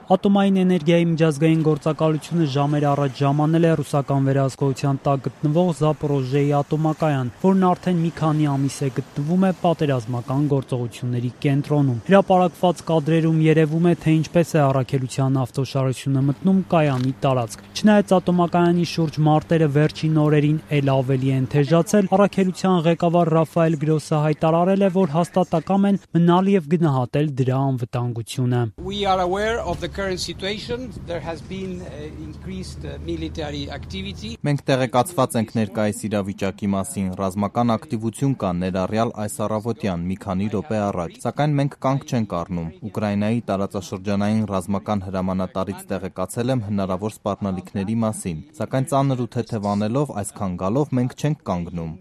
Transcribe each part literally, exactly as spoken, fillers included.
Ատոմային էներգիայի միջազգային գործակալությունը ժամեր առաջ ժամանել է ռուսական վերահսկողության տակ գտնվող Զապորոժիեի ատոմակայան, որն արդեն մի քանի ամիս է գտնվում է պատերազմական գործողությունների կենտրոնում։ Հրապարակված կադրերում երևում է, թե ինչպես է առաքելության ավտոշարությունը մտնում կայանի տարածք։ Չնայած ատոմակայանի շուրջ մարտերը վերջին օրերին էլ ավելի են թեժացել, առաքելության ղեկավար Ռաֆայել Գրոսը հայտարարել է, որ հաստատակամ են մնալ եւ գնահատել դրա անվտանգությունը։ Մենք տեղեկացված ենք ներկայիս իրավիճակի մասին, ռազմական ակտիվություն կա ներառյալ այս առավոտյան մի քանի րոպե առաջ, սակայն մենք կանգ չենք առնում։ Ուկրաինայի տարածաշրջանային ռազմական հրամանատարից տեղեկացել եմ հնարավոր սպառնալիքների մասին, սակայն ծանր ու թեթև անելով այսքան գալով մենք չենք կանգնում։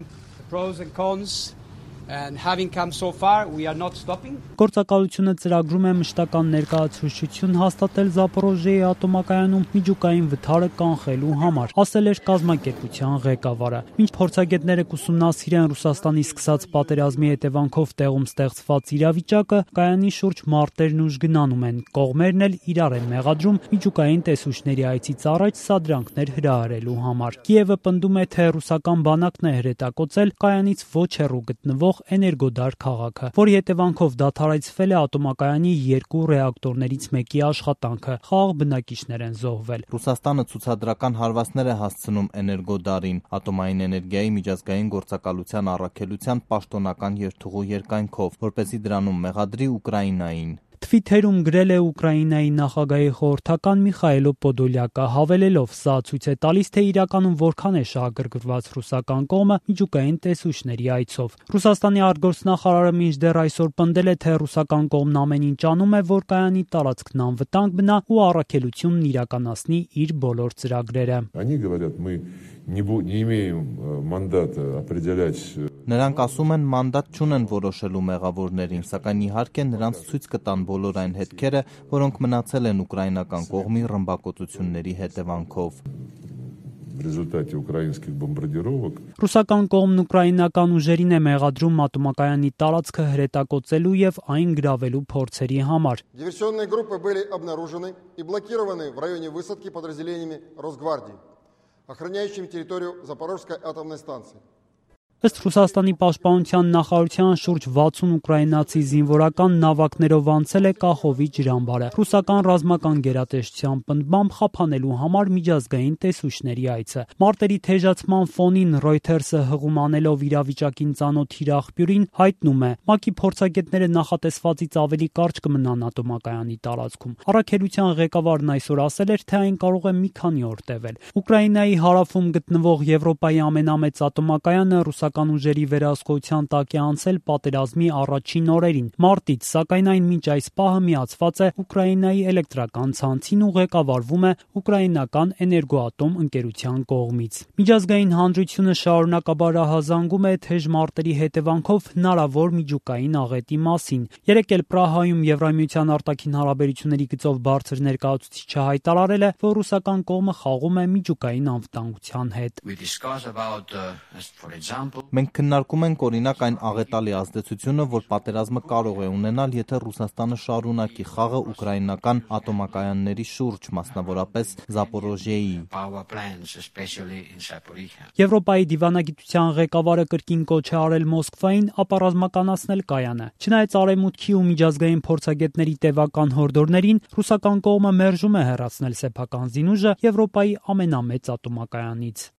And having come so far, we are not stopping. Գործակալությունը ծրագրում է մշտական ներկայացուցչություն հաստատել Զապորոժիեի ատոմակայանում միջուկային վթարը կանխելու համար, ասել էր կազմակերպության ղեկավարը։ Մինչ փորձագետները կուսումնասիրեն Ռուսաստանի սկսած պատերազմի հետևանքով տեղում ստեղծված իրավիճակը, կայանի շուրջ մարտերն ուժ գնանում են, կողմերն էլ իրար են մեղադրում միջուկային տեսուչների այցից առաջ սադրանքներ հրահրելու համար։ Կիևը պնդում է, թե ռուսական բանակն է հրետակոծել կայանից ոչ հեռու գտնվող Էներգոդար քաղաքը, որի հետևանքով դադարեցվել է ատոմակայանի երկու ռեակտորներից մեկի աշխատանքը, խաղաղ բնակիչներ են զոհվել։ Ռուսաստանը ցուցադրական հարվածներ է հասցնում Էներգոդարին, ատոմային էներգիայի միջազգային գործակալության առաքելության պաշտոնական երթուղու երկայնքով, որպեսզի դրանում մեղադրի Ուկրաինային։ Թվիթերում գրել է Ուկրաինայի նախագահի խորհրդական Միխայիլ Պոդոլյակը, հավելելով, սա ցույց է տալիս, թե իրականում որքան է շահագրգռված ռուսական կողմը միջուկային տեսուչների այցով։ Ռուսաստանի արտգործնախարարը մինչդեռ այսօր պնդել է, թե ռուսական կողմն ամեն ինչ անում է, որ կայանի տարածքն անվտանգ մնա ու առաքելությունն իրականացնի իր բոլոր ծրագրերը։ Նրանք ասում են մանդատ չունեն որոշելու մեղավորներին, սակայն իհարկե նրանց ցույց կտան բոլոր այն հետքերը, որոնք մնացել են ուկրաինական կողմի ռմբակոծությունների հետևանքով։ Ռուսական կողմն ուկրաինական ուժերին է մեղադրում ատոմակայանի տարածքը հրետակոծելու եւ այն գրավելու փորձերի համար։ Диверсионные группы были обнаружены и блокированы в районе высадки подразделениями Росгвардии, охраняющими территорию Запорожской атомной станции. Ըստ Ռուսաստանի պաշտպանության նախարարության շուրջ վաթսուն ուկրաինացի զինվորական նավակներով անցել է Կախովի ջրամբարը։ Ռուսական ռազմական գերատեսչության պնդմամբ խափանելու համար միջազգային տեսուչների այցը։ Մարտերի թեժացման ֆոնին Reuters-ը հղում անելով իրավիճակին ծանոթ իր աղբյուրին հայտնում է, ՄԱԿ-ի փորձագետները նախատեսվածից ավելի կարճ կմնան ատոմակայանի տարածքում։ Առաքելության ղեկավարն այսօր ասել էր, թե այն կարող է մի քանի օր տևել։ Ուկրաինայի հարավում գտնվող Եվրոպայի ամենամեծ ատոմակայանը ռուսական ուժերի վերահսկողության տակ է անցել պատերազմի առաջին օրերին մարտից, սակայն այն մինչ այս պահը միացված է Ուկրաինայի էլեկտրական ցանցին ու ղեկավարվում է ուկրաինական էներգոատոմ ընկերության կողմից։ Միջազգային հանրությունը շարունակաբար ահազանգում է թեժ մարտերի հետևանքով հնարավոր միջուկային աղետի մասին։ Երեկ էլ Պրահայում Եվրամիության արտաքին հարաբերությունների գծով բարձր ներկայացուցիչը հայտարարել է, որ ռուսական կողմը խաղում է միջուկային անվտանգության հետ։ Մենք քննարկում ենք օրինակ այն աղետալի ազդեցությունը, որ պատերազմը կարող է ունենալ, եթե Ռուսաստանը շարունակի խաղը ուկրաինական ատոմակայանների շուրջ, մասնավորապես Զապորոժիեի։ Եվրոպայի դիվանագիտության ղեկավարը կրկին կոչ է արել Մոսկվային ապառազմականացնել կայանը։ Չնայած արևմուտքի ու միջազգային փորձագետների տևական հորդորներին, ռուսական կողմը մերժում է հեռացնել սեփական զինուժը Եվրոպայի ամենամեծ ատոմակայանից։